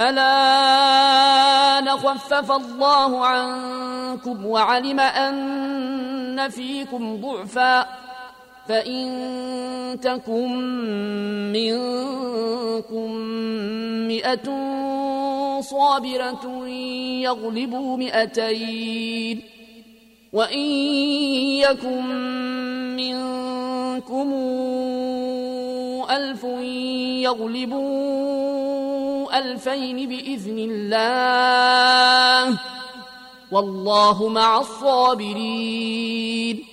الآن خفف الله عنكم وعلم أن فيكم ضعفا فإن تكن منكم 100 صابرة يغلبوا 200 وإن يكن منكم 1000 يغلبوا 2000 بإذن الله والله مع الصابرين